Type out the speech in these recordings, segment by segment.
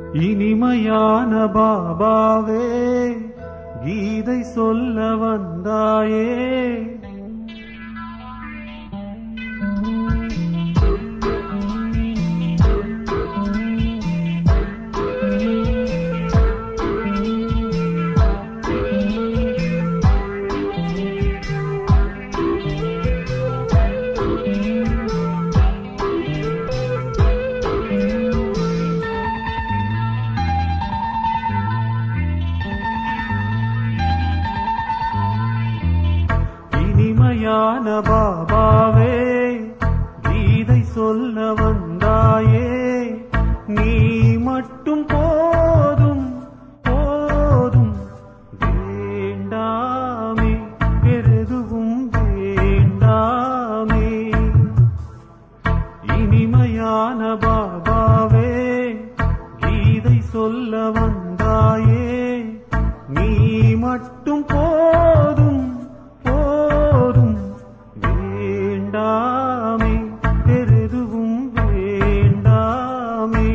இனிமையான பாபாவே கீதை சொல்ல வந்தாயே. இனிமையான பாபாவே கீதை சொல்ல வந்தாயே. நீ மட்டும் போதும் போதும், வேண்டாமே பெரிதுவும் வேண்டாமே. இனிமையான பாபாவே கீதை சொல்ல வந்தாயே. நீ மட்டும் போதும் போதும், வேண்டாமே பெரிதுவும் வேண்டாமே.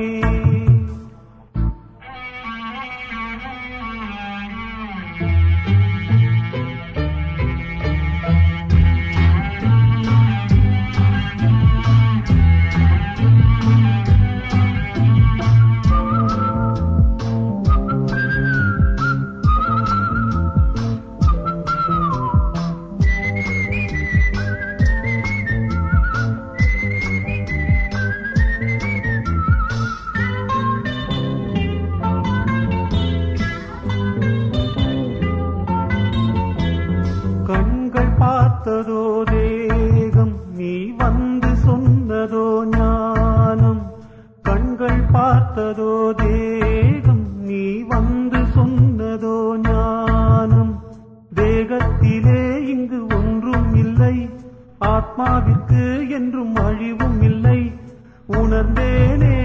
கண்கள் பார்த்ததோ தேகம், நீ வந்து சொன்னதோ ஞானம். கண்கள் பார்த்ததோ தேகம், நீ வந்து சொன்னதோ ஞானம். தேகத்திலே இங்கு ஒன்றும் இல்லை, ஆத்மாவிற்கு என்றும் அழிவும் இல்லை. உணர்ந்தேனே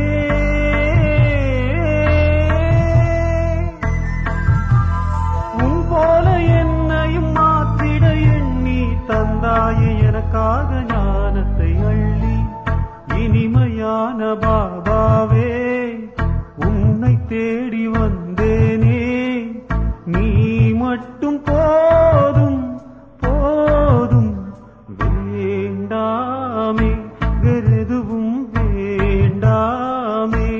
உன் போல என்னையும் மாற்றிட எண்ணி தந்தாயே எனக்காக ஞானத்தை அள்ளி. இனிமையான பாபாவே உன்னை தேடி வந்தேனே. நீ மட்டும் போதும் போதும், வேண்டாமே வெறுதுவும் வேண்டாமே.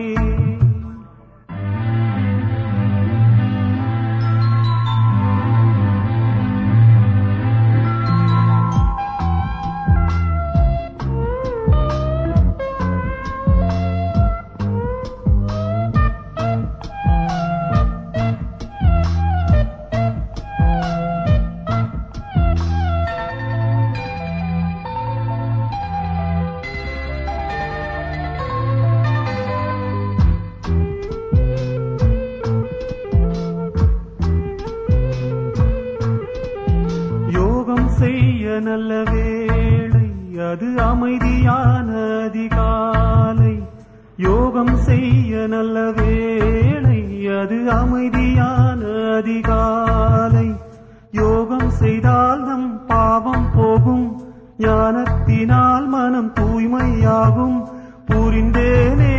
யோகம் செய்ய நல்ல வேளை, அது அமைதியான அதிகாலை. யோகம் செய்ய நல்ல வேளை, அது அமைதியான அதிகாலை. யோகம் செய்தால் நம் பாவம் போகும், ஞானத்தினால் மனம் தூய்மையாகும். புரிந்தேனே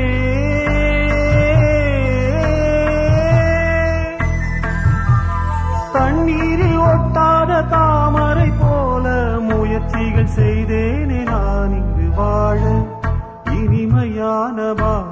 தண்ணீரில் ஒட்டாத தாமரை போல முயற்சிகள் செய்தேனே நான் இங்கு வாழ. இனிமையான